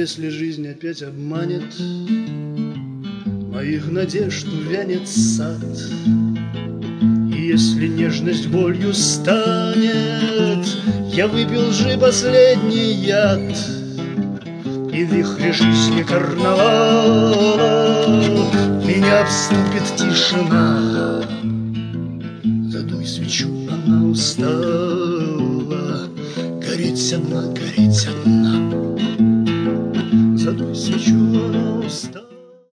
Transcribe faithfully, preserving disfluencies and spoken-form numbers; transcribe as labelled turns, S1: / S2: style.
S1: если жизнь опять обманет, моих надежд увянет сад. И если нежность болью станет, я выпил же последний яд. И в вихре жизни карнавала меня обступит тишина. Задуй свечу, она устала гореть одна, гореть одна.